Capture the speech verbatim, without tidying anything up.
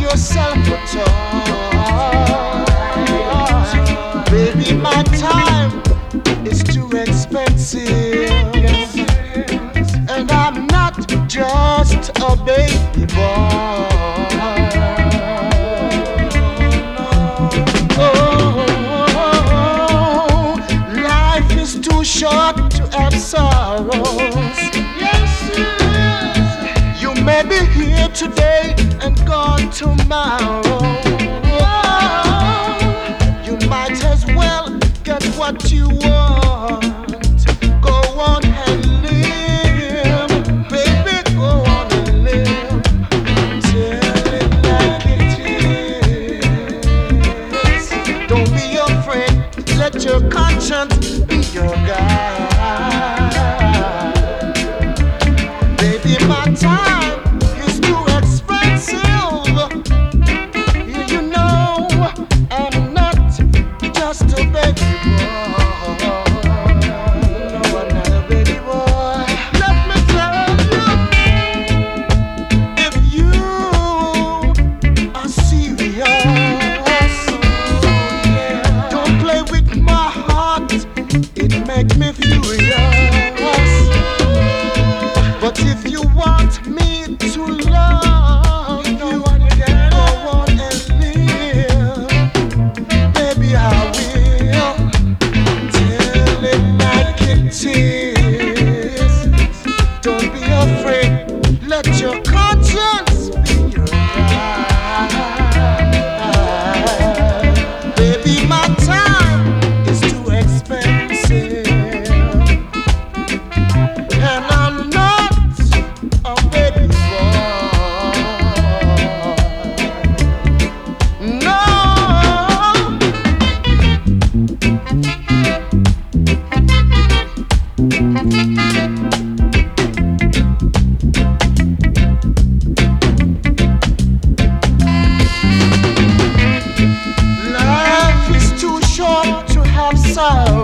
yourself a toy. Baby, my time is too expensive. And I'm not just a baby boy. Oh, life is too short to have sorrows. Yes, it is. You may be here today and gone tomorrow. Oh, you might as well get what you want. Go on and live, baby, go on and live. Tell it like it is. Don't be afraid, let your conscience be your guide. Baby, my time is too expensive. You know, I'm not just a baby boy. No, I'm not a baby boy. Let me tell you, if you are serious, don't play with my heart. It makes me furious. But if you want me to love you, go on and live. Baby, I will. Tell it like it is. Don't be afraid. Let your conscience be your guide. Baby, my time is too expensive. And I'm not a baby boy. No. Life is too short to have sorrow.